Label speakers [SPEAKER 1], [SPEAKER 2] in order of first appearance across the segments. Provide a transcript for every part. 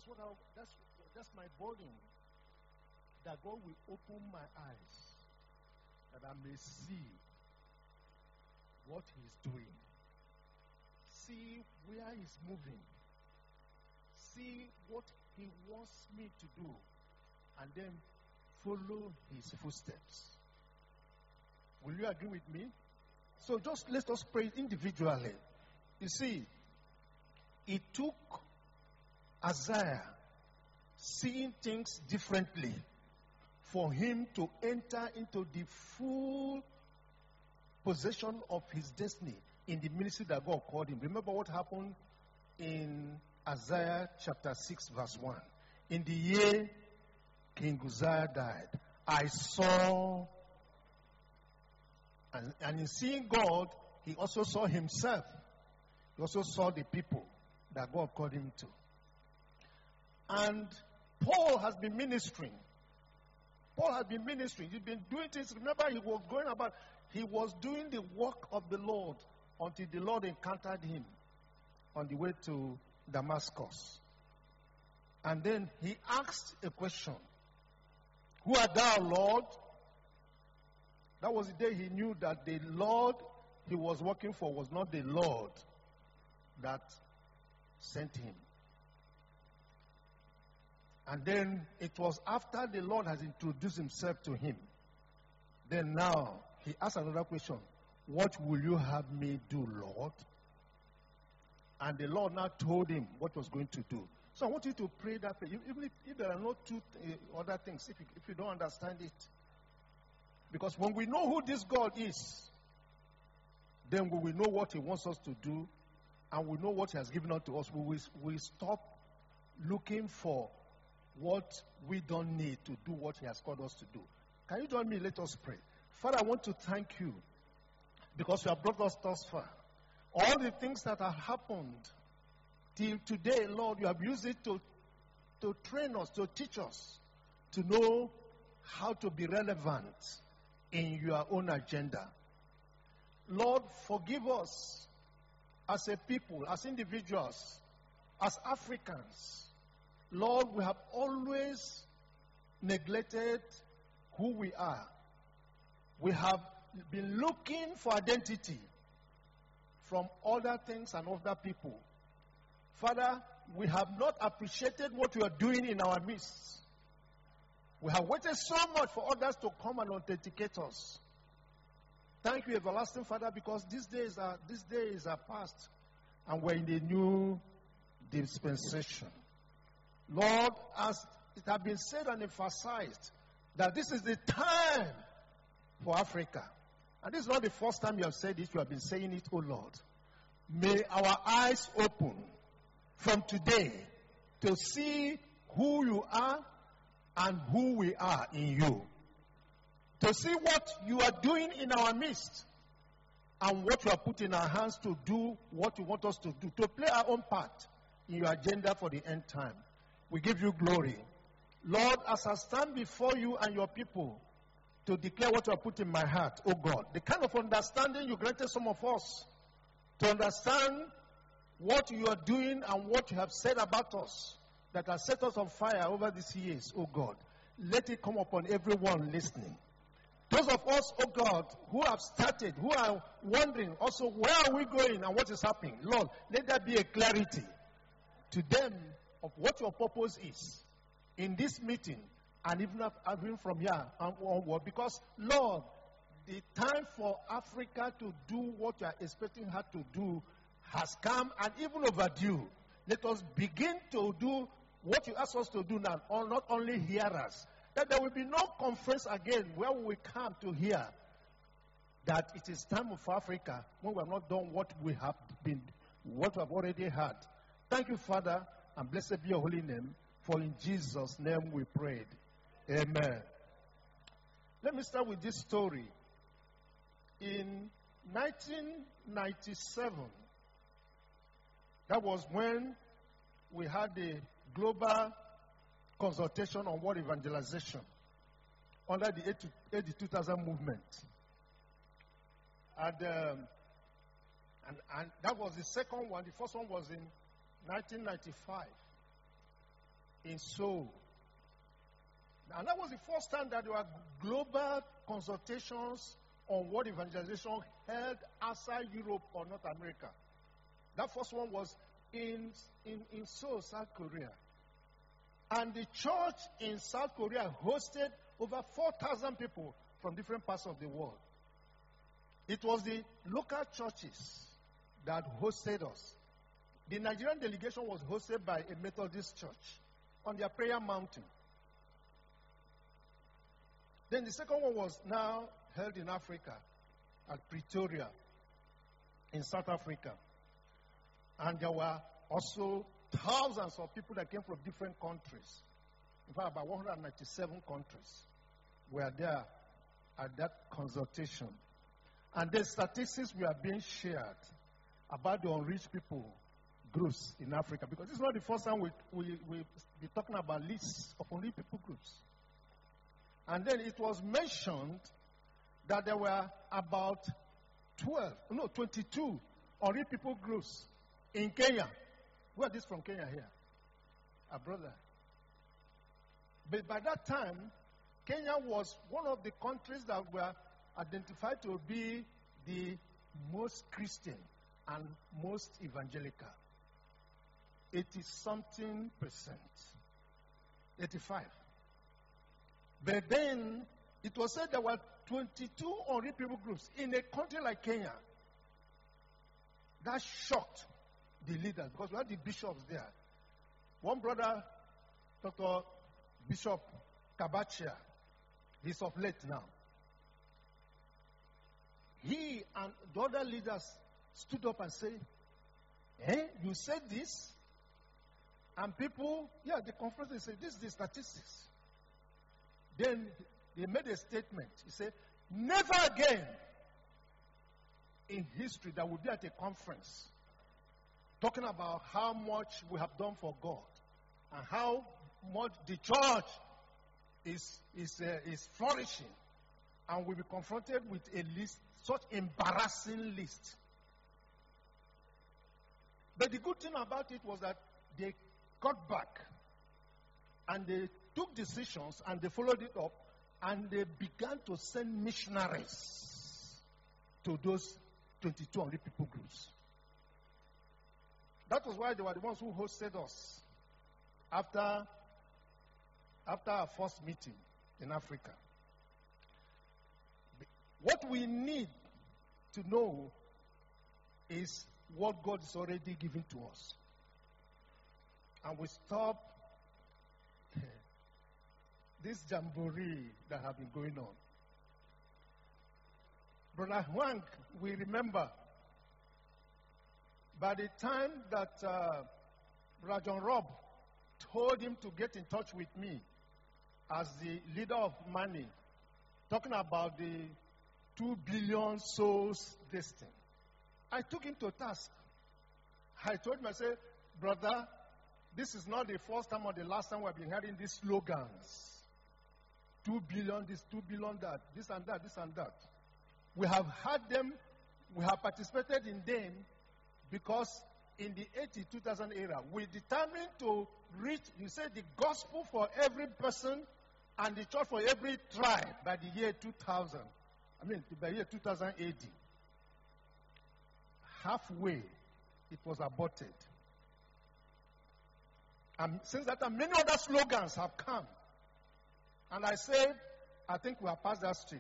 [SPEAKER 1] That's my burden. That God will open my eyes, that I may see what He's doing, see where He's moving, see what He wants me to do, and then follow His footsteps. Will you agree with me? So just let us pray individually. You see, it took Isaiah seeing things differently for him to enter into the full possession of his destiny in the ministry that God called him. Remember what happened in Isaiah chapter 6 verse 1. In the year King Uzziah died, I saw, and in seeing God, he also saw himself. He also saw the people that God called him to. And Paul has been ministering. He's been doing things. Remember, he was doing the work of the Lord until the Lord encountered him on the way to Damascus. And then he asked a question. Who art thou, Lord? That was the day he knew that the Lord he was working for was not the Lord that sent him. And then it was after the Lord has introduced himself to him. Then now he asked another question. What will you have me do, Lord? And the Lord now told him what was going to do. So I want you to pray that prayer. Even if there are no two other things, if you don't understand it. Because when we know who this God is, then we will know what He wants us to do, and we know what He has given unto us. We will stop looking for what we don't need to do what He has called us to do. Can you join me? Let us pray. Father, I want to thank you because you have brought us thus far. All the things that have happened till today, Lord, you have used it to train us, to teach us, to know how to be relevant in your own agenda. Lord, forgive us as a people, as individuals, as Africans. Lord, we have always neglected who we are. We have been looking for identity from other things and other people. Father, we have not appreciated what you are doing in our midst. We have waited so much for others to come and authenticate us. Thank you, everlasting Father, because these days are past, and we're in a new dispensation. Lord, as it has been said and emphasized, that this is the time for Africa. And this is not the first time you have said it, you have been saying it, oh Lord. May our eyes open from today to see who you are and who we are in you. To see what you are doing in our midst and what you are putting in our hands to do what you want us to do, to play our own part in your agenda for the end time. We give you glory. Lord, as I stand before you and your people to declare what you have put in my heart, oh God, the kind of understanding you granted some of us to understand what you are doing and what you have said about us that has set us on fire over these years, oh God, let it come upon everyone listening. Those of us, oh God, who have started, who are wondering also where are we going and what is happening, Lord, let there be a clarity to them of what your purpose is in this meeting and even from here onward. Because, Lord, the time for Africa to do what you are expecting her to do has come and even overdue. Let us begin to do what you ask us to do now, or not only hear us. That there will be no conference again where we come to hear that it is time for Africa when we have not done what we have already had. Thank you, Father, and blessed be your holy name, for in Jesus' name we prayed. Amen. Let me start with this story. In 1997, that was when we had the global consultation on world evangelization under the 2000 movement. And that was the second one. The first one was in 1995. in Seoul. And that was the first time that there were global consultations on world evangelization held outside Europe or North America. That first one was in Seoul, South Korea. And the church in South Korea hosted over 4,000 people from different parts of the world. It was the local churches that hosted us. The Nigerian delegation was hosted by a Methodist church on their prayer mountain. Then the second one was now held in Africa, at Pretoria, in South Africa. And there were also thousands of people that came from different countries. In fact, about 197 countries were there at that consultation. And the statistics were being shared about the unreached people groups in Africa. Because it's not the first time we'll be talking about lists of unreached people groups. And then it was mentioned that there were about 22 unreached people groups in Kenya. Where are these from Kenya here? A brother. But by that time, Kenya was one of the countries that were identified to be the most Christian and most evangelical. 80-something percent. 85. But then it was said there were 22 unreached people groups in a country like Kenya. That shocked the leaders because we had the bishops there. One brother, Dr. Bishop Kabachia, he's of late now. He and the other leaders stood up and said, you said this? And people, the conference, they said, this is the statistics. Then they made a statement. He said, never again in history that we'll be at a conference talking about how much we have done for God and how much the church is flourishing, and we'll be confronted with a list, such embarrassing list. But the good thing about it was that they got back and they took decisions and they followed it up and they began to send missionaries to those 22 unreached people groups. That was why they were the ones who hosted us after our first meeting in Africa. What we need to know is what God is already giving to us. And we stop this jamboree that have been going on. Brother Huang, we remember, by the time that Brother John Robb told him to get in touch with me as the leader of Mani, talking about the 2 billion souls this thing, I took him to task. I told him, I said, brother, this is not the first time or the last time we've been hearing these slogans. 2 billion this, 2 billion that, this and that, this and that. We have had them, we have participated in them because in the 2000 era, we determined to reach, you said, the gospel for every person and the church for every tribe by the year 2000. By the year 2000 AD. Halfway, it was aborted. And since that time, many other slogans have come. And I said, I think we are past that stage.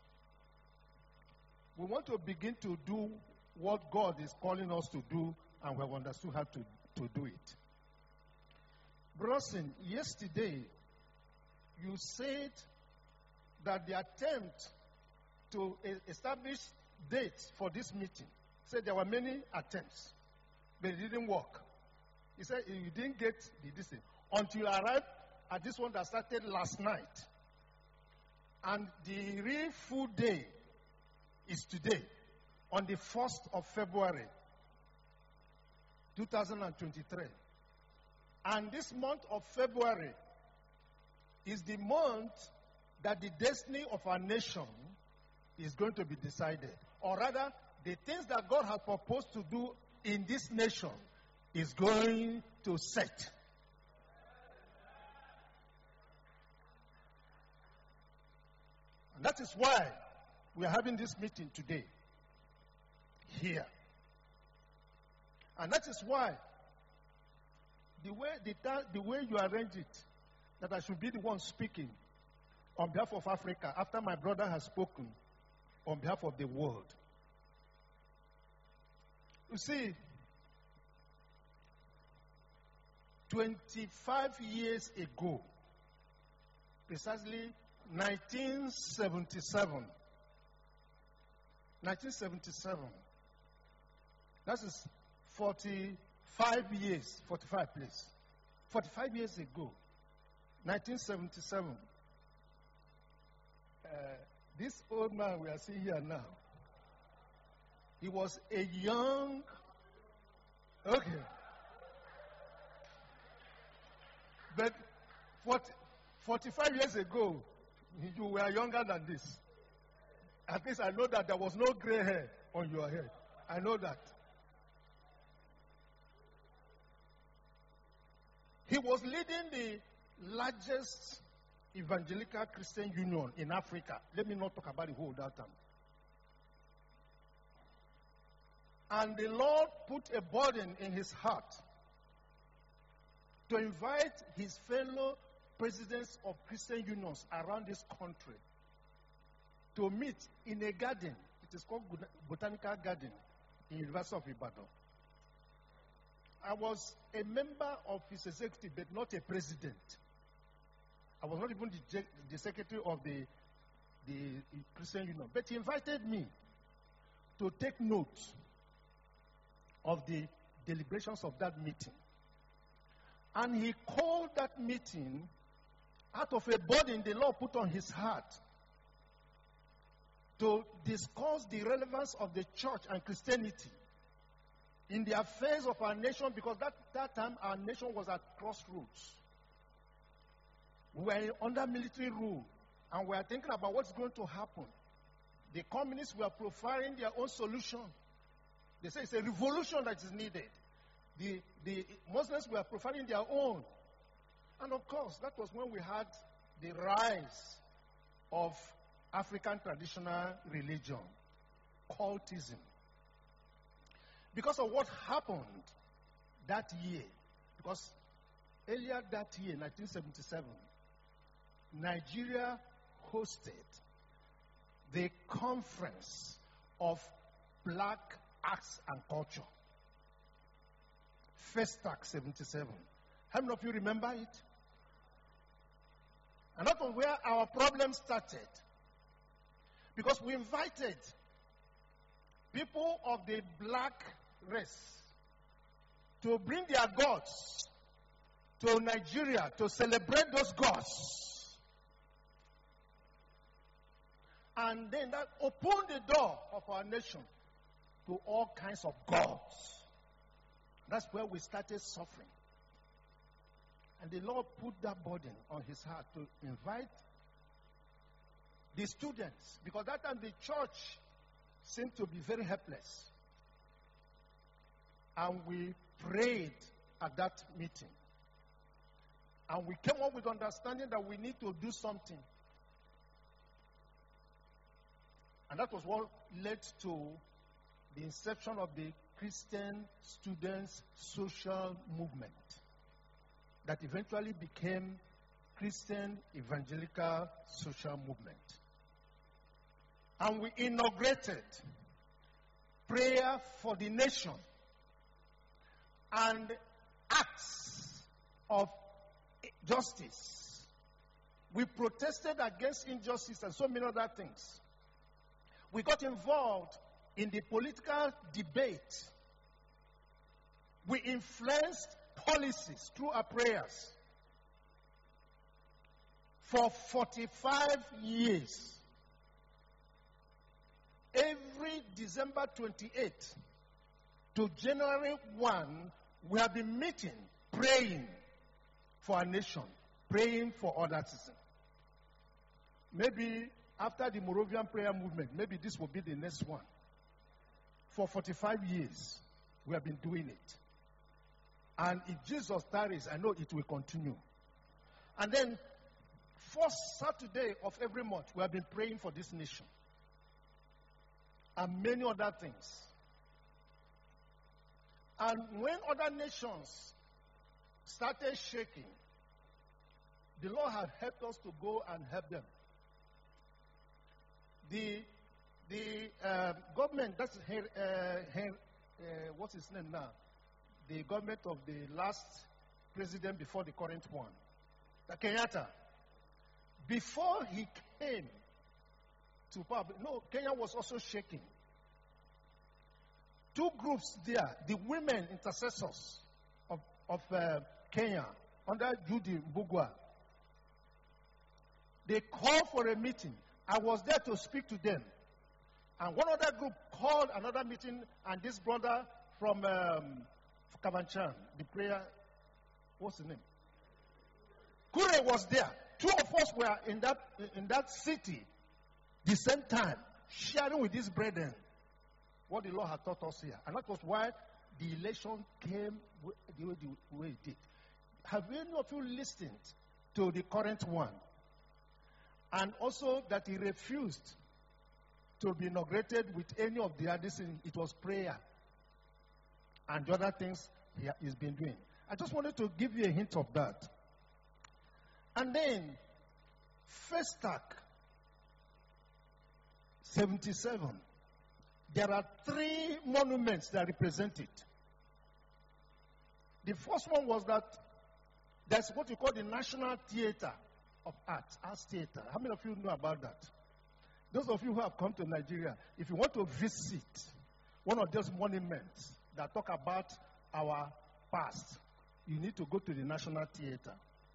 [SPEAKER 1] We want to begin to do what God is calling us to do, and we have understood how to do it. Bronson, yesterday, you said that the attempt to establish dates for this meeting, said there were many attempts, but it didn't work. He said you didn't get the distance until you arrived at this one that started last night. And the real full day is today, on the 1st of February, 2023. And this month of February is the month that the destiny of our nation is going to be decided. Or rather, the things that God has proposed to do in this nation is going to set. that is why we are having this meeting today here. And that is why the way you arrange it, that I should be the one speaking on behalf of Africa after my brother has spoken on behalf of the world. You see, 25 years ago, precisely 1977, that is 45 years, 45 please. 45 years ago, 1977, this old man we are seeing here now, he was a young, okay, but 45 years ago, you were younger than this. At least I know that there was no gray hair on your head. I know that. He was leading the largest evangelical Christian union in Africa. Let me not talk about the whole that time. And the Lord put a burden in his heart to invite his fellow presidents of Christian unions around this country to meet in a garden. It is called Botanical Garden in University of Ibadan. I was a member of his executive, but not a president. I was not even the secretary of the Christian Union. But he invited me to take note of the deliberations of that meeting. And he called that meeting out of a burden the Lord put on his heart to discuss the relevance of the church and Christianity in the affairs of our nation, because that time our nation was at crossroads. We were under military rule, and we are thinking about what's going to happen. The communists were profiling their own solution. They say it's a revolution that is needed. The Muslims were profiling their own. And of course, that was when we had the rise of African traditional religion, cultism. Because of what happened that year, because earlier that year, 1977, Nigeria hosted the Conference of Black Arts and Culture. FESTAC 77. How many of you remember it? And that was where our problem started. Because we invited people of the black race to bring their gods to Nigeria to celebrate those gods. And then that opened the door of our nation to all kinds of gods. That's where we started suffering. And the Lord put that burden on his heart to invite the students, because that time the church seemed to be very helpless. And we prayed at that meeting. And we came up with understanding that we need to do something. And that was what led to the inception of the Christian Students Social Movement that eventually became Christian Evangelical Social Movement. And we inaugurated prayer for the nation and acts of justice. We protested against injustice and so many other things. We got involved in the political debate. We influenced policies through our prayers. For 45 years, every December 28th to January 1, we have been meeting, praying for our nation, praying for other citizens. Maybe after the Moravian prayer movement, maybe this will be the next one. For 45 years, we have been doing it. And if Jesus tarries, I know it will continue. And then first Saturday of every month, we have been praying for this nation and many other things. And when other nations started shaking, the Lord had helped us to go and help them. The government, that's what's his name now? The government of the last president before the current one, the Kenyatta. Before he came to power, Kenya was also shaking. Two groups there, the women intercessors of Kenya, under Judy Mbugua, they called for a meeting. I was there to speak to them. And one other group called another meeting, and this brother from Kavanchan, the prayer, what's his name? Kure was there. Two of us were in that city the same time, sharing with these brethren what the Lord had taught us here. And that was why the election came the way it did. Have any of you listened to the current one? And also that he refused to be inaugurated with any of the others. It was prayer and the other things he's been doing. I just wanted to give you a hint of that. And then, Festac 77. There are 3 monuments that represent it. The first one was that there's what you call the National Theatre of Arts Theatre. How many of you know about that? Those of you who have come to Nigeria, if you want to visit one of those monuments that talk about our past, you need to go to the National Theatre.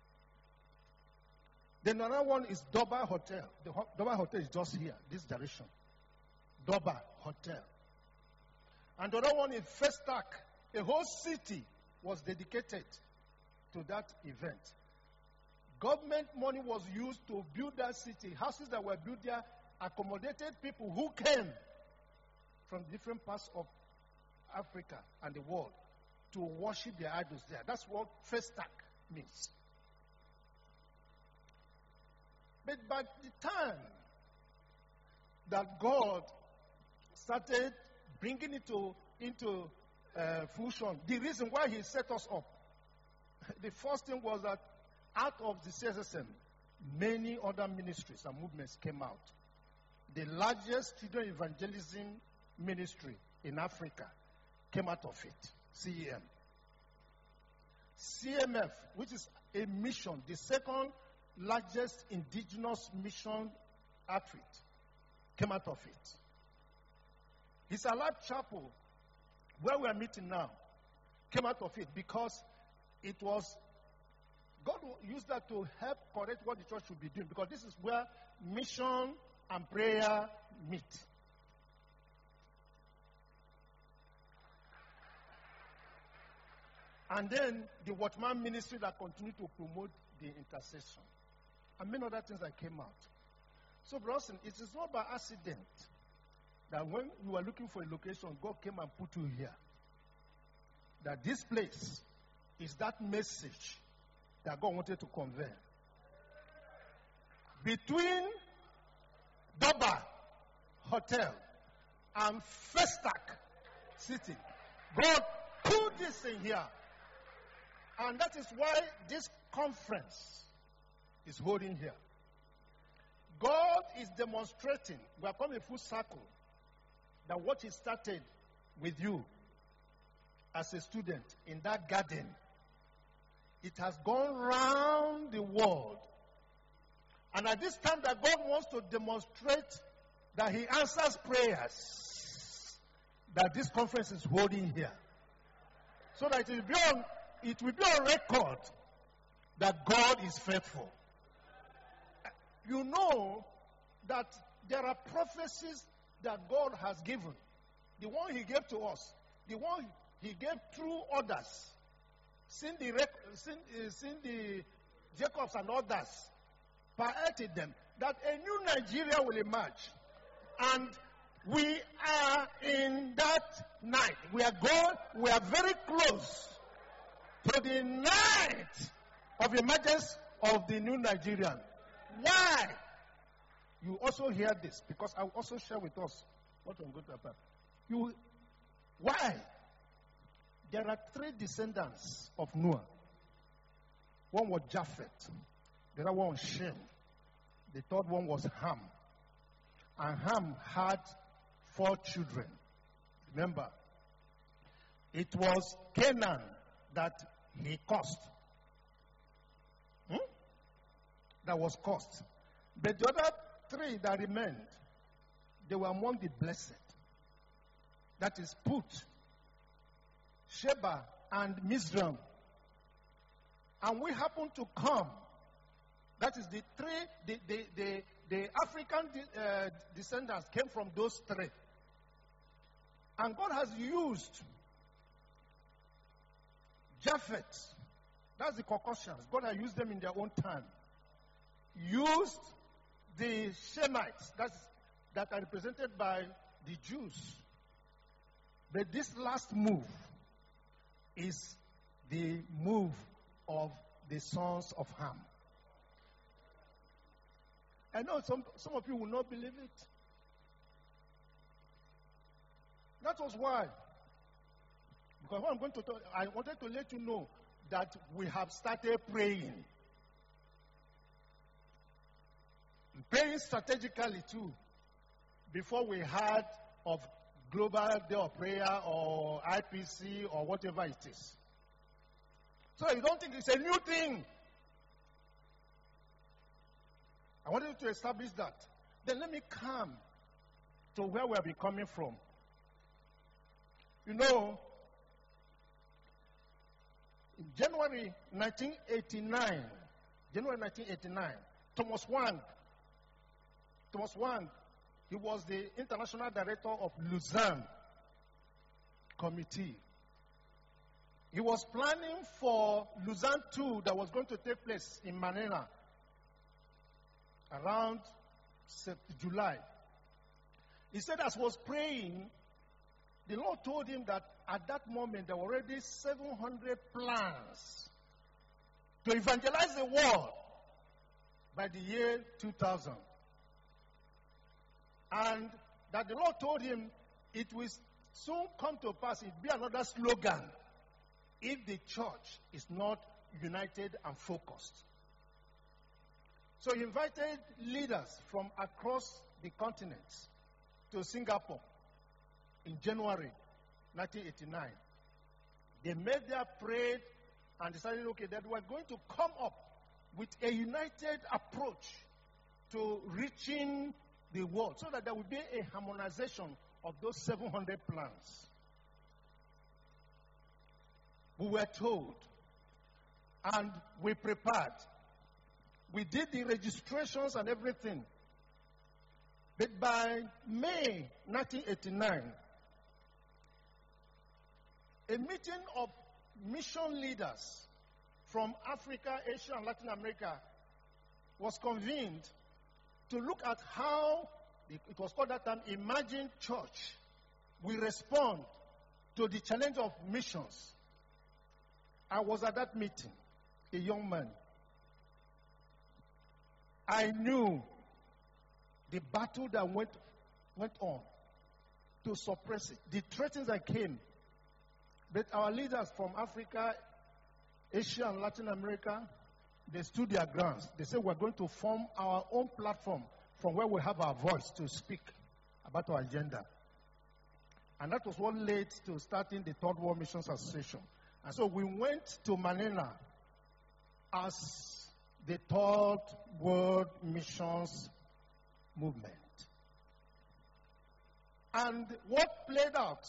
[SPEAKER 1] Then another one is Doba Hotel. The Doba Hotel is just here, this direction. Doba Hotel. And the other one is Festac. A whole city was dedicated to that event. Government money was used to build that city. Houses that were built there accommodated people who came from different parts of Africa and the world to worship their idols there. That's what Festac means. But by the time that God started bringing it into fusion, the reason why he set us up, the first thing was that out of the CSSM, many other ministries and movements came out. The largest children evangelism ministry in Africa came out of it, CEM. CMF, which is a mission, the second largest indigenous mission outfit, came out of it. His Alive Chapel, where we are meeting now, came out of it because it was, God used that to help correct what the church should be doing, because this is where mission and prayer meet. And then the Watchman ministry that continued to promote the intercession. And many other things that came out. So, Bronson, it is not by accident that when you were looking for a location, God came and put you here. That this place is that message that God wanted to convey. Between Doba Hotel and Festac City, God put this in here. And that is why this conference is holding here. God is demonstrating, we have come a full circle, that what he started with you as a student in that garden, it has gone round the world. And at this time that God wants to demonstrate that he answers prayers, that this conference is holding here. So that it will be on record that God is faithful. You know that there are prophecies that God has given. The one he gave to us, the one he gave through others. Cindy Jacobs and others parented them that a new Nigeria will emerge. And we are in that night. We are very close to the night of emergence of the new Nigerian. why? You also hear this, because I will also share with us what I'm going to happen. Why? There are three descendants of Noah. One was Japheth, the other one was Shem, the third one was Ham. And Ham had 4 children. Remember, it was Canaan that he cursed. That was cursed. But the other 3 that remained, they were among the blessed. That is Put, Sheba, and Mizraim. And we happen to come. That is the African descendants came from those 3. And God has used Japheth. That's the Caucasians. God has used them in their own time. Used the Shemites that are represented by the Jews. But this last move is the move of the sons of Ham. I know some of you will not believe it. That was why. Because what I'm going to tell, I wanted to let you know that we have started praying. Praying strategically too. Before we heard of Global Day of Prayer or IPC or whatever it is. So you don't think it's a new thing. I wanted to establish that. Then let me come to where we have been coming from. You know, in January 1989, Thomas Wang, he was the international director of Lausanne Committee. He was planning for Lausanne II that was going to take place in Manila around July. He said, as he was praying, the Lord told him that at that moment there were already 700 plans to evangelize the world by the year 2000. And that the Lord told him it will soon come to pass, it will be another slogan if the church is not united and focused. So he invited leaders from across the continent to Singapore in January 1989. They met there, prayed, and decided, okay, that we're going to come up with a united approach to reaching the world so that there will be a harmonization of those 700 plans. We were told, and we prepared. We did the registrations and everything. But by May 1989, a meeting of mission leaders from Africa, Asia, and Latin America was convened to look at how, it was called that time, Emerging Church will respond to the challenge of missions. I was at that meeting, a young man. I knew the battle that went on to suppress it, the threats that came. But our leaders from Africa, Asia, and Latin America, they stood their grounds. They said, we're going to form our own platform from where we have our voice to speak about our agenda. And that was what led to starting the Third World Missions Association. And so we went to Manila as the Third World Missions Movement. And what played out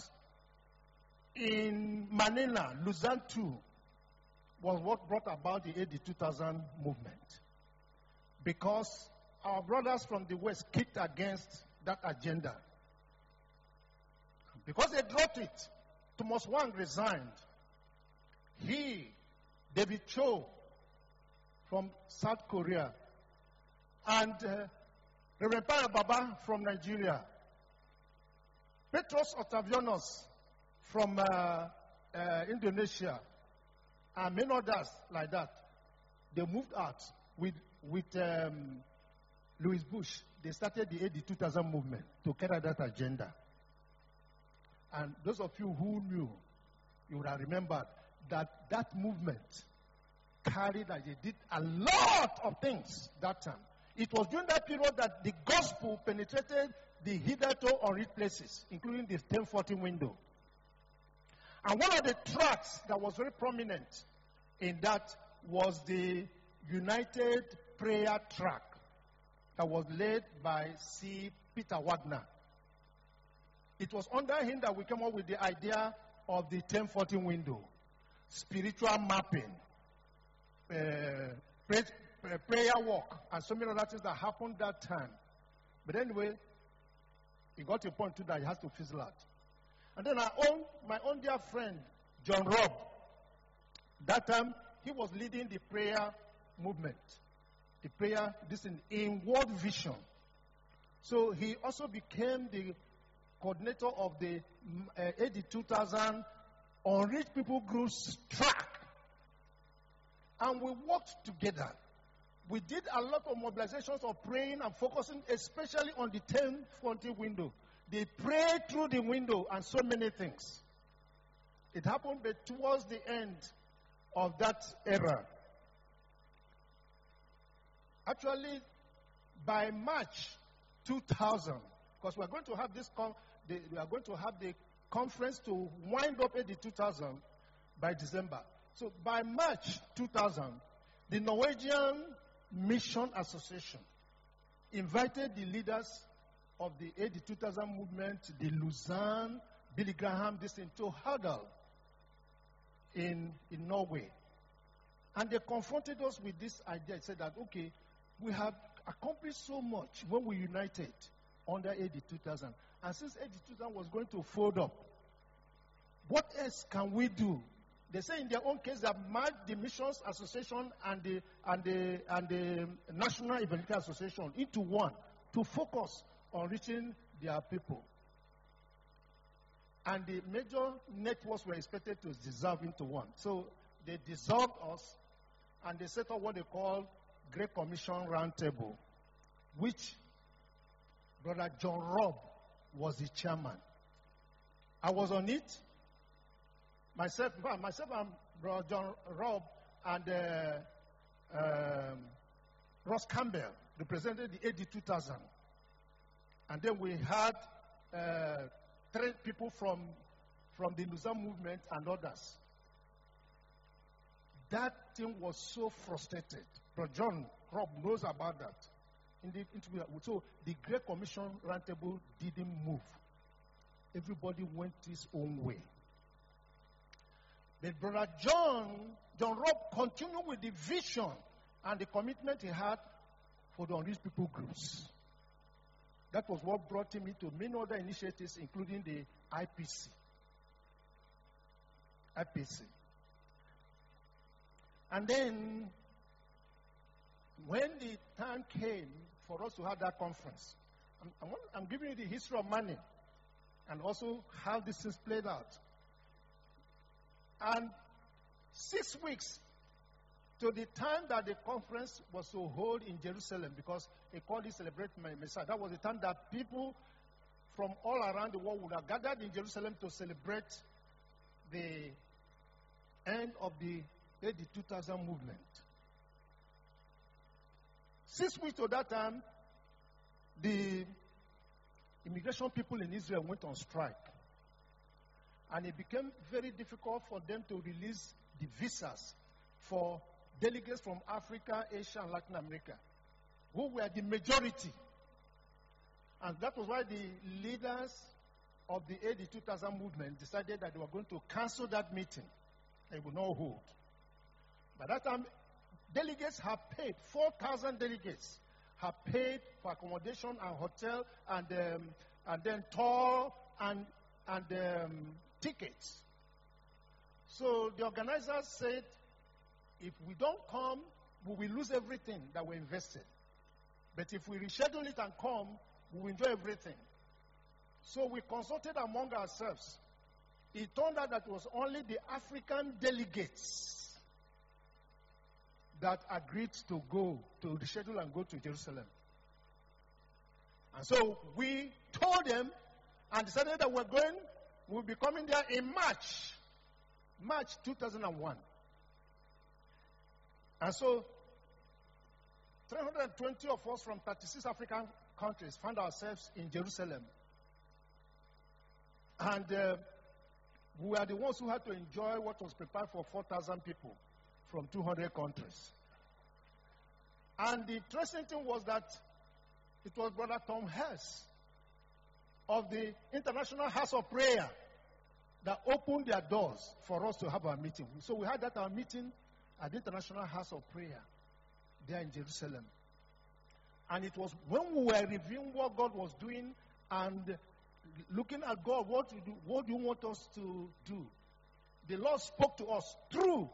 [SPEAKER 1] in Manila, Lausanne II, was what brought about the AD 2000 movement. Because our brothers from the West kicked against that agenda. Because they dropped it, Thomas Wang resigned. He, David Cho from South Korea, and Reverend Paya Baba from Nigeria, Petros Otavianos from Indonesia, and many others like that, they moved out with Louis Bush, they started the AD 2000 movement to carry that agenda. And those of you who knew, you would have remembered that that movement carried, that they did a lot of things that time. It was during that period that the gospel penetrated the hitherto unreached places, including the 1040 window. And one of the tracts that was very prominent in that was the United Prayer tract that was led by C. Peter Wagner. It was under him that we came up with the idea of the 1040 window, spiritual mapping, prayer walk, and so many other things that happened that time. But anyway, it got to a point too that it has to fizzle out. And then my own dear friend, John Robb, that time he was leading the prayer movement. The prayer, in World Vision. So he also became the coordinator of the AD 2000 Unreached People Groups track. And we worked together. We did a lot of mobilizations of praying and focusing especially on the 1040 window. They prayed through the window and so many things. It happened but towards the end of that era. Actually, by March 2000, because we are going to have the conference to wind up at the 2000 by December. So by March 2000, the Norwegian Mission Association invited the leaders of the AD 2000 movement, the Lausanne, Billy Graham, to huddle in Norway. And they confronted us with this idea. They said that, okay, we have accomplished so much when we united under AD 2000. And since AD 2000 was going to fold up, what else can we do? They say in their own case that merged the Missions Association and the National Evangelical Association into one to focus on reaching their people. And the major networks were expected to dissolve into one. So they dissolved us and they set up what they call Great Commission Roundtable, which Brother John Robb was the chairman. I was on it. Myself and Brother John Robb and Ross Campbell represented the AD 2000. And then we had 3 people from the Lausanne movement and others. That thing was so frustrated. But John Robb knows about that. So the Great Commission Roundtable didn't move. Everybody went his own way. But Brother John Robb continued with the vision and the commitment he had for the unreached people groups. That was what brought him into many other initiatives, including the IPC. And then, when the time came for us to have that conference, I'm giving you the history of money and also how this is played out. And 6 weeks to the time that the conference was to hold in Jerusalem, because they called it Celebrate My Messiah. That was the time that people from all around the world would have gathered in Jerusalem to celebrate the end of the AD 2000 movement. 6 weeks to that time, the immigration people in Israel went on strike. And it became very difficult for them to release the visas for delegates from Africa, Asia, and Latin America, who were the majority. And that was why the leaders of the AD 2000 movement decided that they were going to cancel that meeting. They would not hold. By that time, delegates have paid, 4,000 delegates have paid for accommodation and hotel and then tour and tickets. So the organizers said, if we don't come, we will lose everything that we invested. But if we reschedule it and come, we will enjoy everything. So we consulted among ourselves. It turned out that it was only the African delegates that agreed to go, to reschedule and go to Jerusalem. And so we told them and decided that we'll be coming there in March 2001. And so 320 of us from 36 African countries found ourselves in Jerusalem. And we were the ones who had to enjoy what was prepared for 4,000 people from 200 countries. And the interesting thing was that it was Brother Tom Hess of the International House of Prayer that opened their doors for us to have our meeting. So we had our meeting at the International House of Prayer there in Jerusalem. And it was when we were reviewing what God was doing and looking at God, what do you want us to do? The Lord spoke to us through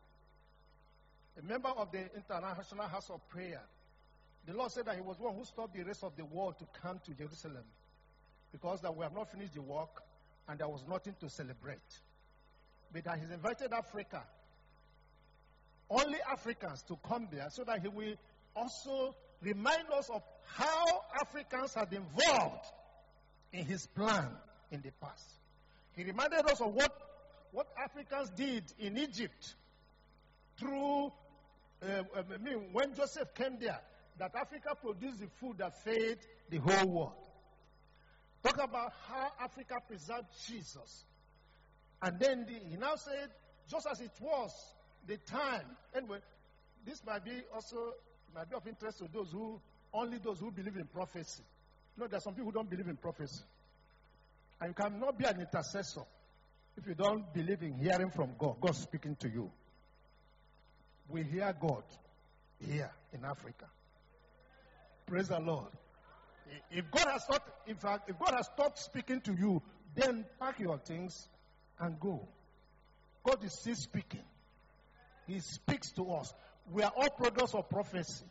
[SPEAKER 1] a member of the International House of Prayer. The Lord said that He was one who stopped the rest of the world to come to Jerusalem because that we have not finished the work and there was nothing to celebrate. But that He's invited Africa, only Africans, to come there so that He will also remind us of how Africans have been involved in His plan in the past. He reminded us of what Africans did in Egypt through when Joseph came there, that Africa produced the food that fed the whole world. Talk about how Africa preserved Jesus. And then he now said, just as it was the time. Anyway, this might be of interest to those who believe in prophecy. You know, there are some people who don't believe in prophecy. And you cannot be an intercessor if you don't believe in hearing from God. God speaking to you. We hear God here in Africa. Praise the Lord. If God has stopped speaking to you, then pack your things and go. God is still speaking. He speaks to us. We are all products of prophecy.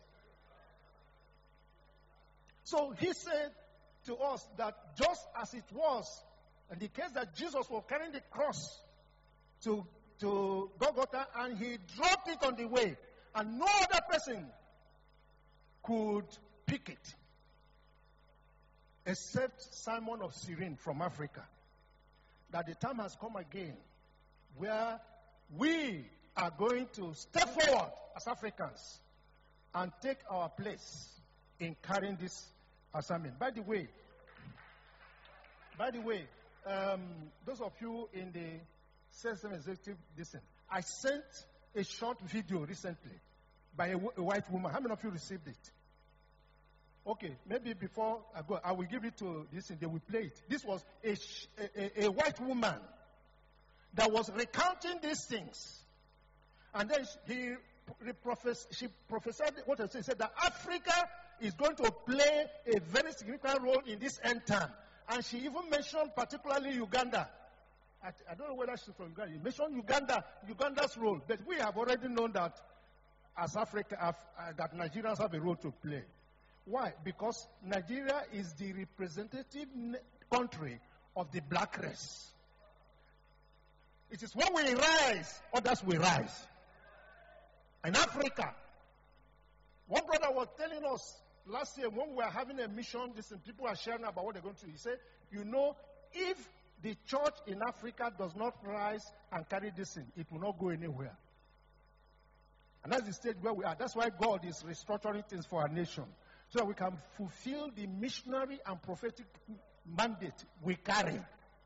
[SPEAKER 1] So He said to us that just as it was in the case that Jesus was carrying the cross to Golgotha and He dropped it on the way and no other person could pick it except Simon of Cyrene from Africa, that the time has come again where we are going to step forward as Africans and take our place in carrying this assignment. By the way, those of you in the sales executive, listen. I sent a short video recently by a white woman. How many of you received it? Okay, maybe before I go, I will give it to this and they will play it. This was a white woman that was recounting these things. And then she prophesied what I said. She said that Africa is going to play a very significant role in this end time. And she even mentioned particularly Uganda. I don't know whether she's from Uganda. You mentioned Uganda's role. But we have already known that as Africa, that Nigerians have a role to play. Why? Because Nigeria is the representative country of the black race. It is when we rise, others will rise. In Africa, one brother was telling us last year when we were having a mission, people are sharing about what they're going to do. He said, if the church in Africa does not rise and carry this in, it will not go anywhere. And that's the stage where we are. That's why God is restructuring things for our nation, so that we can fulfill the missionary and prophetic mandate we carry.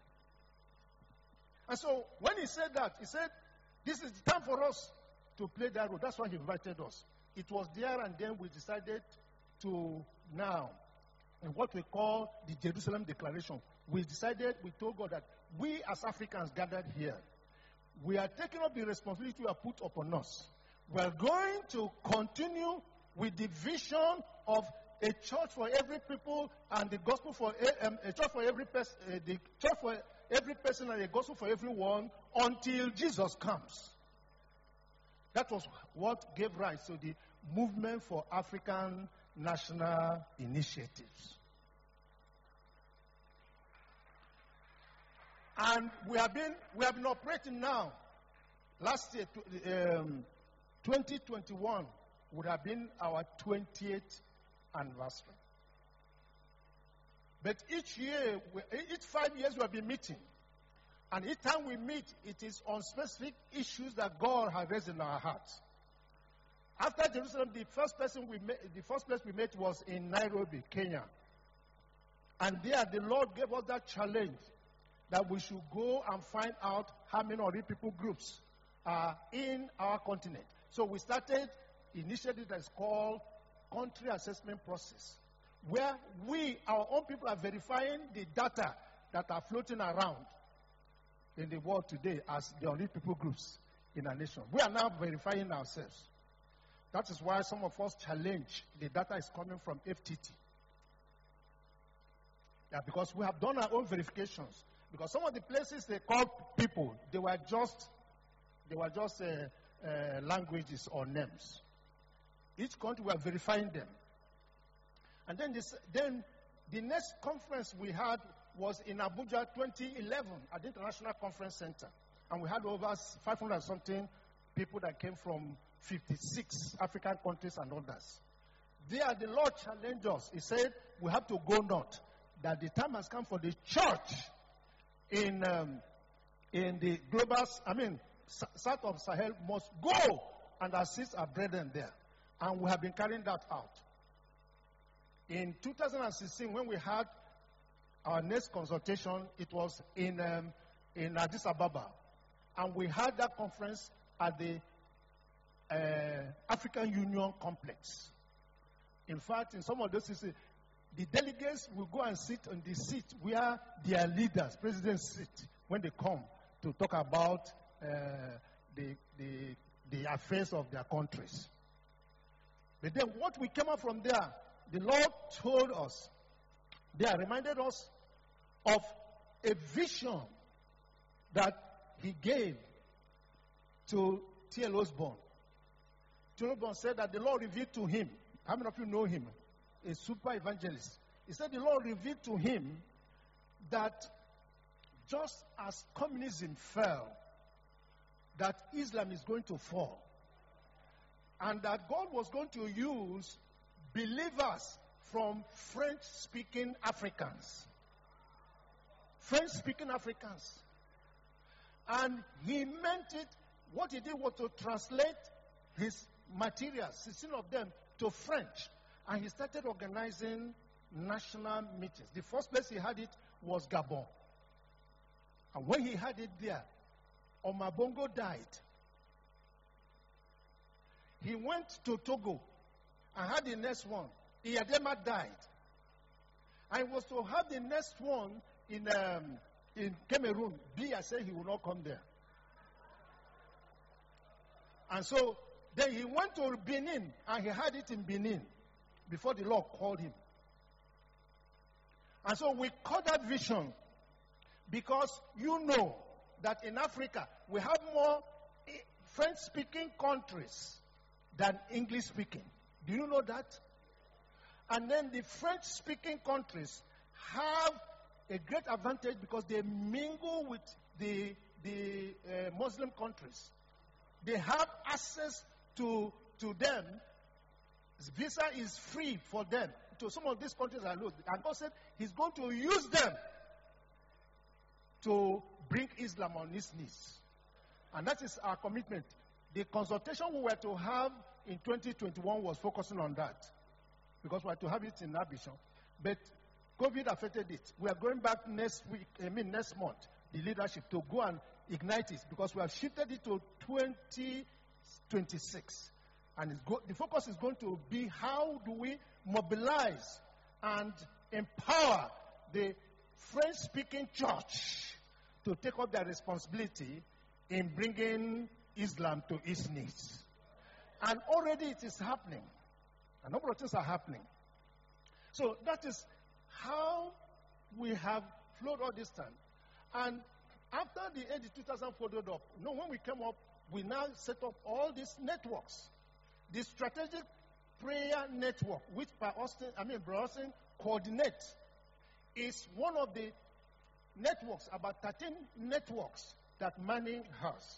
[SPEAKER 1] And so when he said that, he said, this is the time for us to play that role. That's why he invited us. It was there and then we decided to now, in what we call the Jerusalem Declaration, we told God that we as Africans gathered here, we are taking up the responsibility we are put upon us. We are going to continue with the vision of a church for every people and the gospel for a church for every person, the church for every person and the gospel for everyone until Jesus comes. That was what gave rise to the Movement for African National Initiatives. And we have been operating now. Last year, 2021 would have been our 20th anniversary. But each year, each 5 years, we'll be meeting. And each time we meet, it is on specific issues that God has raised in our hearts. After Jerusalem, the first place we met was in Nairobi, Kenya. And there, the Lord gave us that challenge that we should go and find out how many of the people groups are in our continent. So we started initiative that is called Country Assessment Process, where we, our own people, are verifying the data that are floating around in the world today as the only people groups in our nation. We are now verifying ourselves. That is why some of us challenge the data is coming from FTT. Yeah, because we have done our own verifications. Because some of the places they called people, they were just languages or names. Each country, we are verifying them. And then the next conference we had was in Abuja 2011 at the International Conference Center. And we had over 500 something people that came from 56 African countries and others. There, the Lord challenged us. He said, we have to go north. That the time has come for the church in the global, south of Sahel must go and assist our brethren there. And we have been carrying that out. In 2016, when we had our next consultation, it was in Addis Ababa. And we had that conference at the African Union Complex. In fact, in some of those cities, the delegates will go and sit on the seat where their leaders, presidents, sit when they come to talk about the affairs of their countries. But then what we came up from there, the Lord told us, they reminded us of a vision that He gave to T.L. Osborne. T.L. Osborne said that the Lord revealed to him. How many of you know him? A super evangelist. He said the Lord revealed to him that just as communism fell, that Islam is going to fall. And that God was going to use believers from French-speaking Africans. French-speaking Africans. And He meant it. What He did was to translate His materials, 16 of them, to French. And He started organizing national meetings. The first place He had it was Gabon. And when He had it there, Omar Bongo died. He went to Togo and had the next one. Iyadema died. And he was to have the next one in Cameroon. Biya said he will not come there. And so then he went to Benin and he had it in Benin before the Lord called him. And so we caught that vision because you know that in Africa we have more French-speaking countries than English-speaking. Do you know that? And then the French-speaking countries have a great advantage because they mingle with the Muslim countries. They have access to them. Visa is free for them. To some of these countries are low. And God said He's going to use them to bring Islam on its knees. And that is our commitment. The consultation we were to have in 2021 was focusing on that. Because we were to have it in Abidjan. But COVID affected it. We are going back next month, the leadership, to go and ignite it. Because we have shifted it to 2026. And the focus is going to be how do we mobilize and empower the French-speaking church to take up their responsibility in bringing Islam to its knees. And already it is happening. A number of things are happening. So that is how we have flowed all this time. And after the AD 2000 followed up, when we came up, we now set up all these networks. The strategic prayer network, which Brother Austin coordinates, is one of the networks, about 13 networks that Manning has,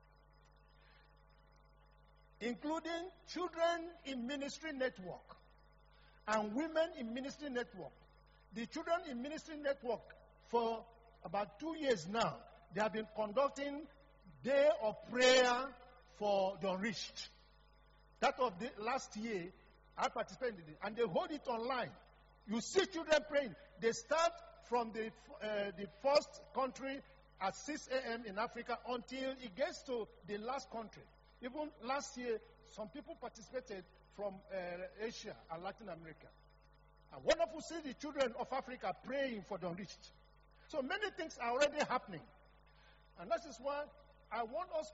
[SPEAKER 1] including Children in Ministry Network and Women in Ministry Network. The Children in Ministry Network, for about 2 years now, they have been conducting day of prayer for the unreached. That of the last year, I participated in it, and they hold it online. You see children praying. They start from the first country at 6 a.m. in Africa until it gets to the last country. Even last year, some people participated from Asia and Latin America. And wonderful to see the children of Africa praying for the unreached. So many things are already happening. And that is why I want us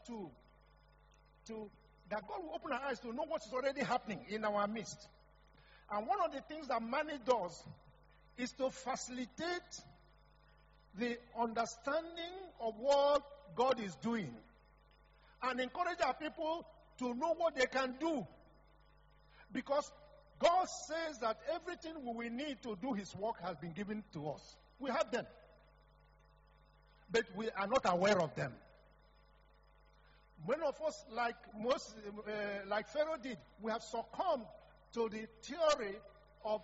[SPEAKER 1] that God will open our eyes to know what is already happening in our midst. And one of the things that money does is to facilitate the understanding of what God is doing and encourage our people to know what they can do. Because God says that everything we will need to do His work has been given to us. We have them. But we are not aware of them. Many of us, like Pharaoh did, we have succumbed to the theory of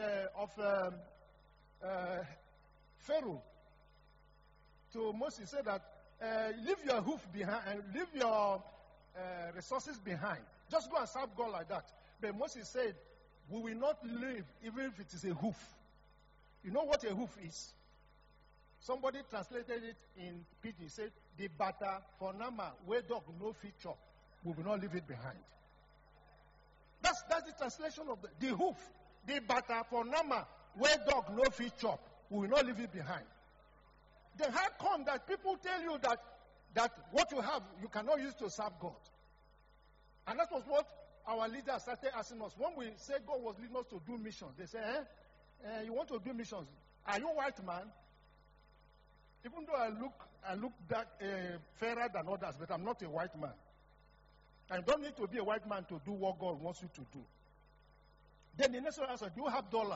[SPEAKER 1] Pharaoh. To Moses, said that leave your hoof behind and leave your resources behind. Just go and serve God like that. But Moses said, we will not leave even if it is a hoof. You know what a hoof is? Somebody translated it in Pidgin. He said, the butter for Nama, where dog no fit chop, we will not leave it behind. That's the translation of the hoof. The butter for Nama, where dog no fit chop, we will not leave it behind. Then how come that people tell you that what you have, you cannot use to serve God? And that was what our leaders started asking us. When we said God was leading us to do missions, they say, you want to do missions? Are you a white man? Even though I look back fairer than others, but I'm not a white man. I don't need to be a white man to do what God wants you to do. Then the next one answer, do you have dollar?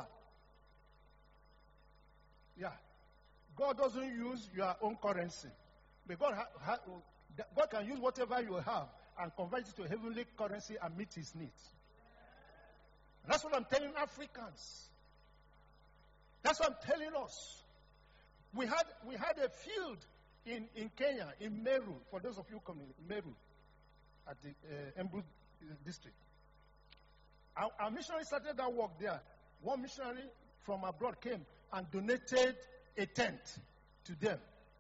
[SPEAKER 1] Yeah. God doesn't use your own currency. But God can use whatever you have and convert it to heavenly currency and meet His needs. That's what I'm telling Africans. That's what I'm telling us. We had a field in Kenya, in Meru, for those of you coming, Meru, at the Embu district. Our missionary started that work there. One missionary from abroad came and donated a tent to them.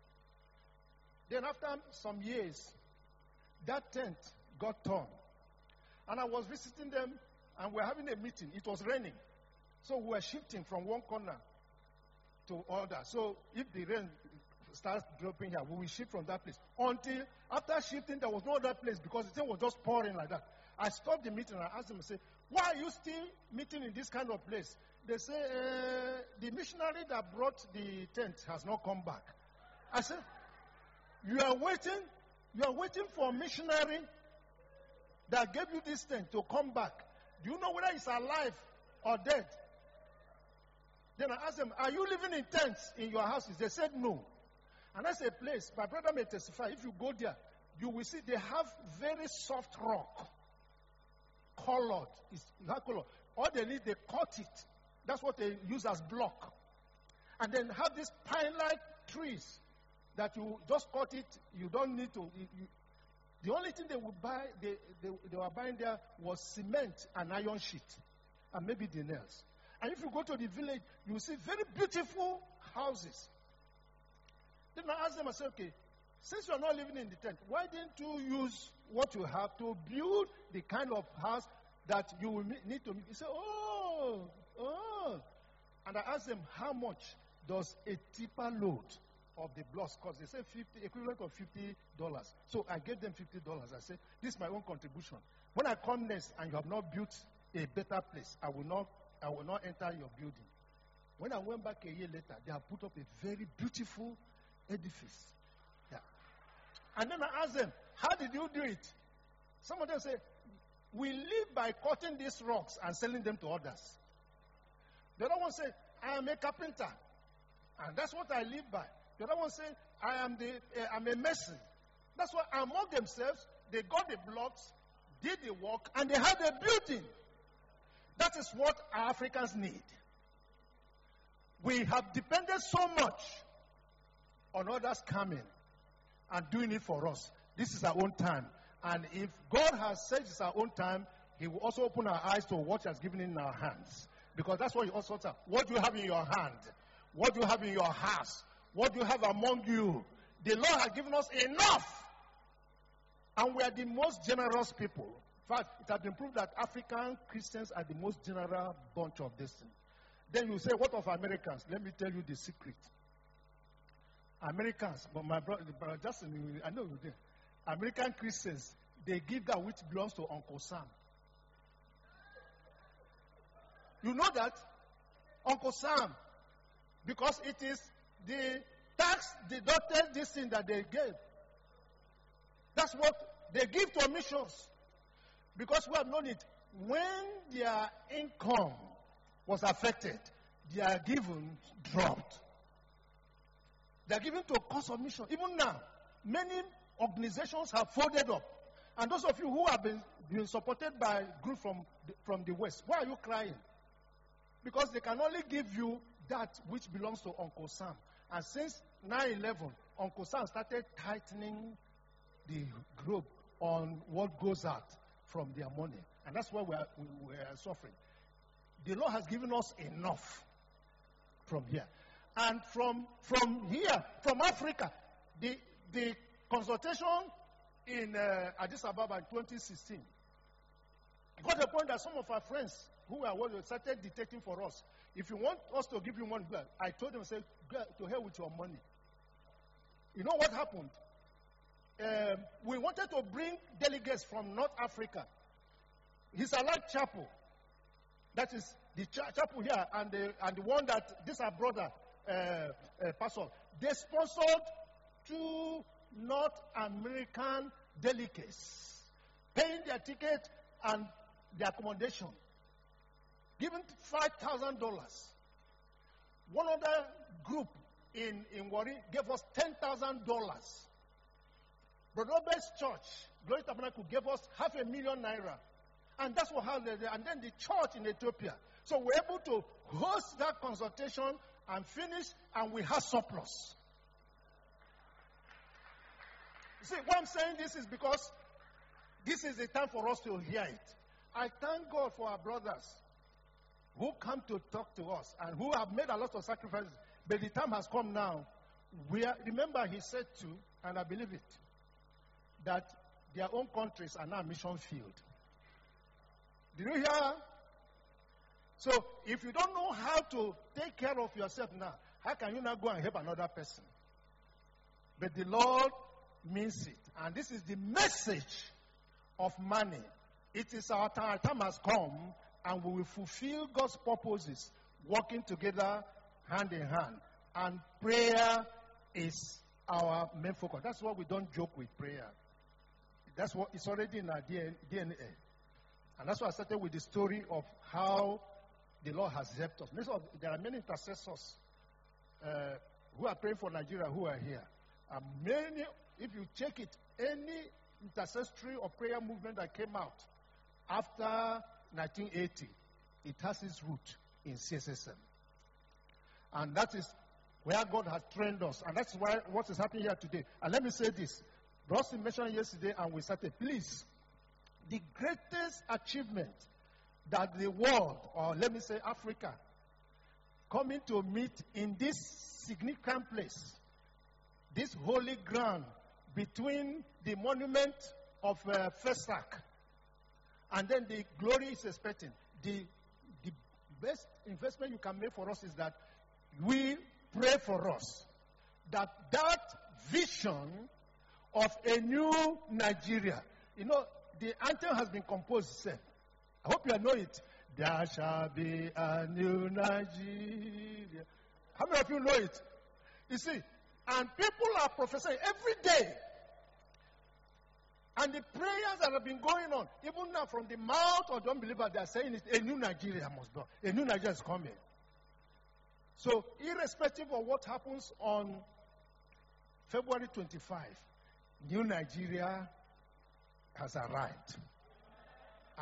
[SPEAKER 1] Then after some years, that tent got torn. And I was visiting them, and we were having a meeting. It was raining. So we were shifting from one corner to other. So if the rain starts dropping here, we will shift from that place. Until after shifting, there was no other place because the thing was just pouring like that. I stopped the meeting and I asked them, I said, why are you still meeting in this kind of place? They say, the missionary that brought the tent has not come back. I said, you are waiting for a missionary that gave you this tent to come back. Do you know whether he's alive or dead? Then I asked them, are you living in tents in your houses? They said no. And that's a place, my brother may testify, if you go there, you will see they have very soft rock. Colored. It's not colored. All they need, they cut it. That's what they use as block. And then have these pine-like trees that you just cut it, you don't need to. The only thing they would buy, they were buying there was cement and iron sheet. And maybe the nails. And if you go to the village, you will see very beautiful houses. Then I asked them, I said, okay, since you are not living in the tent, why didn't you use what you have to build the kind of house that you will need to? He said, oh. And I asked them, how much does a tipper load of the blocks cost? They said equivalent of $50. So I gave them $50. I said, this is my own contribution. When I come next and you have not built a better place, I will not enter your building. When I went back a year later, they have put up a very beautiful edifice. Yeah. And then I asked them, how did you do it? Some of them say, we live by cutting these rocks and selling them to others. The other one said, I am a carpenter. And that's what I live by. The other one said, I'm a mason. That's why among themselves, they got the blocks, did the work, and they had a building. That is what our Africans need. We have depended so much on others coming and doing it for us. This is our own time. And if God has said it's our own time, He will also open our eyes to what He has given in our hands. Because that's what He also said. What do you have in your hand? What do you have in your house? What do you have among you? The Lord has given us enough. And we are the most generous people. In fact, it has been proved that African Christians are the most generous bunch of this thing. Then you say, what of Americans? Let me tell you the secret. Americans, but my brother Justin, I know you did. American Christians, they give that which belongs to Uncle Sam. You know that? Uncle Sam. Because it is the tax deducted this thing that they gave. That's what they give to missions. Because we have known it. When their income was affected, their giving dropped. They are given to a cause of mission. Even now, many organizations have folded up. And those of you who have been supported by groups from the West, why are you crying? Because they can only give you that which belongs to Uncle Sam. And since 9/11, Uncle Sam started tightening the group on what goes out from their money. And that's why we are suffering. The Lord has given us enough from here. And from here, from Africa, the consultation in Addis Ababa in 2016 got the point that some of our friends who were well started dictating for us. If you want us to give you money, I told them, say, go to hell with your money. You know what happened? We wanted to bring delegates from North Africa. His Alive Chapel, that is the chapel here, and the one that this our brother pastor, they sponsored 2 North American delegates, paying their ticket and their accommodation, giving $5,000. One other group in Warri gave us $10,000. Brother Robert's church, Glory Tabernacle, gave us $500,000 naira. And that's what happened. And then the church in Ethiopia. So we're able to host that consultation and finish, and we have surplus. See, why I'm saying this is because this is the time for us to hear it. I thank God for our brothers who come to talk to us and who have made a lot of sacrifices. But the time has come now. Remember, he said to, and I believe it, that their own countries are now mission field. Did you hear? So, if you don't know how to take care of yourself now, how can you not go and help another person? But the Lord means it. And this is the message of money. It is our time. Our time has come, and we will fulfill God's purposes, working together, hand in hand. And prayer is our main focus. That's why we don't joke with prayer. That's what it's already in our DNA. And that's why I started with the story of how the Lord has helped us. There are many intercessors who are praying for Nigeria who are here. And many, if you check it, any intercessory or prayer movement that came out after 1980, it has its root in CSSM. And that is where God has trained us. And that's why what is happening here today. And let me say this. Rusty mentioned yesterday, and we started. Please, the greatest achievement that the world, or let me say Africa, coming to meet in this significant place, this holy ground between the monument of Fesak and then the glory is expecting. The best investment you can make for us is that we pray for us, that vision of a new Nigeria. You know, the anthem has been composed. I hope you know it. There shall be a new Nigeria. How many of you know it? You see, and people are prophesying every day. And the prayers that have been going on, even now from the mouth of the unbeliever, they are saying it, a new Nigeria must be. A new Nigeria is coming. So, irrespective of what happens on February 25, new Nigeria has arrived.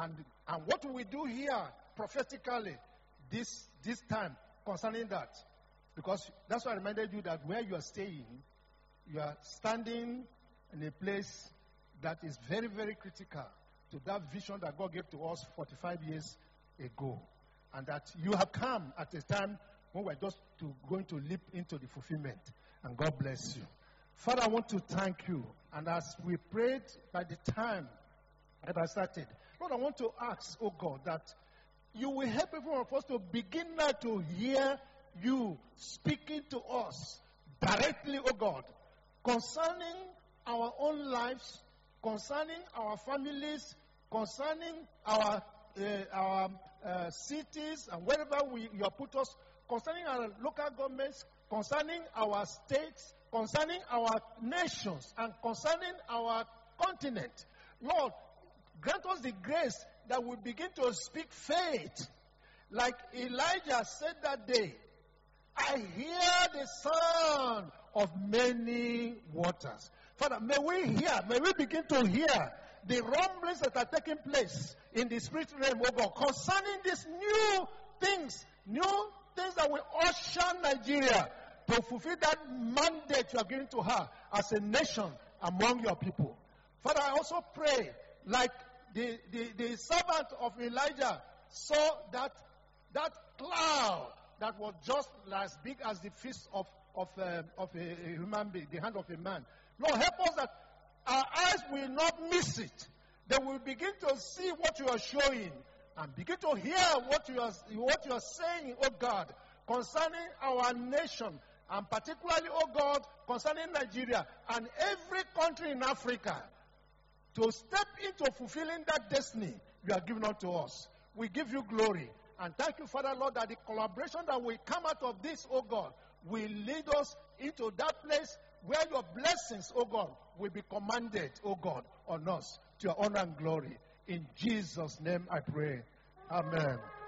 [SPEAKER 1] And what we do here prophetically this time concerning that Because that's why I reminded you that where you are staying, you are standing in a place that is very, very critical to that vision that God gave to us 45 years ago. And that you have come at a time when we're just going to leap into the fulfillment. And God bless you. Father, I want to thank you. And as we prayed by the time that I started, Lord, I want to ask, oh God, that you will help every one of us to begin now to hear you speaking to us directly, oh God, concerning our own lives, concerning our families, concerning our cities and wherever you have put us, concerning our local governments, concerning our states, concerning our nations, and concerning our continent. Lord, grant us the grace that we begin to speak faith. Like Elijah said that day, I hear the sound of many waters. Father, may we begin to hear the rumblings that are taking place in the spirit realm, oh God, concerning these new things that will usher Nigeria to fulfill that mandate you are giving to her as a nation among your people. Father, I also pray, like the servant of Elijah saw that cloud that was just as big as the fist of a human being, the hand of a man. Lord, help us that our eyes will not miss it. They will begin to see what you are showing and begin to hear what you are saying, oh God, concerning our nation, and particularly, oh God, concerning Nigeria and every country in Africa, to step into fulfilling that destiny you are giving unto us. We give you glory. And thank you, Father, Lord, that the collaboration that will come out of this, oh God, will lead us into that place where your blessings, oh God, will be commanded, oh God, on us to your honor and glory. In Jesus' name I pray. Amen.